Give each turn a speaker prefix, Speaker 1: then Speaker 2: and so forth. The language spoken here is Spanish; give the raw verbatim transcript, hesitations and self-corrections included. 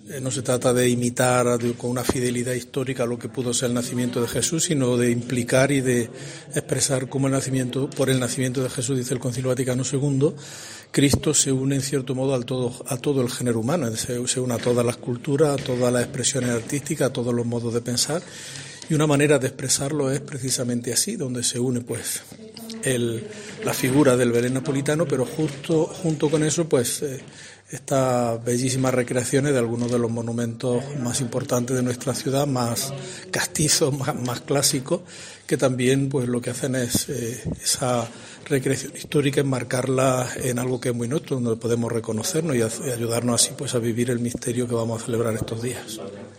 Speaker 1: Eh, no se trata de imitar de, con una fidelidad histórica lo que pudo ser el nacimiento de Jesús, sino de implicar y de expresar cómo el nacimiento, por el nacimiento de Jesús, dice el Concilio Vaticano segundo, Cristo se une en cierto modo al todo, a todo el género humano, se, se une a todas las culturas, a todas las expresiones artísticas, a todos los modos de pensar, y una manera de expresarlo es precisamente así, donde se une pues el, la figura del Belén napolitano, pero justo junto con eso pues eh, estas bellísimas recreaciones de algunos de los monumentos más importantes de nuestra ciudad, más castizos, más, más clásicos, que también pues lo que hacen es eh, esa recreación histórica, enmarcarla en algo que es muy nuestro, donde podemos reconocernos y, hacer, y ayudarnos así pues a vivir el misterio que vamos a celebrar estos días.